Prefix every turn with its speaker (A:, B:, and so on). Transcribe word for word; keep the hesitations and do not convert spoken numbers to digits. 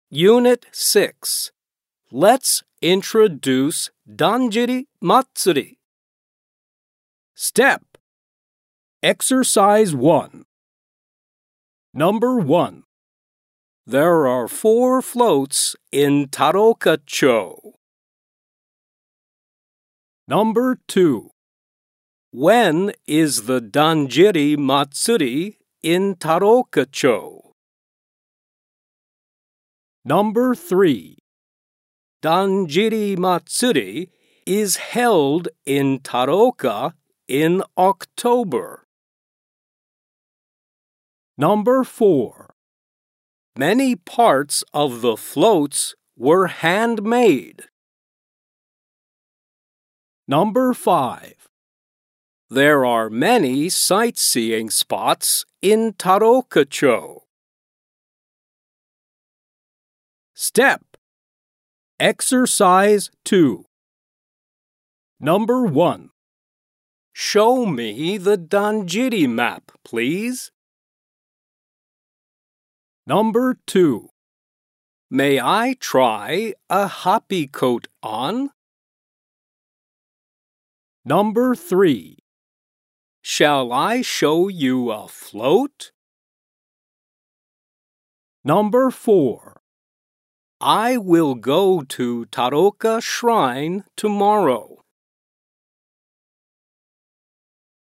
A: Unit six. Let's introduce Danjiri Matsuri. Step. Exercise one. Number one. There are four floats in Taroka-cho. Number two. When is the Danjiri Matsuri in Taroka-cho? Number three. Danjiri Matsuri is held in Taroka in October. Number four. Many parts of the floats were handmade. Number five. There are many sightseeing spots in Taroka-cho. Step. Exercise two. Number one. Show me the Danjiri map, please. Number two. May I try a happy coat on? Number three. Shall I show you a float? Number four. I will go to Taroka Shrine tomorrow.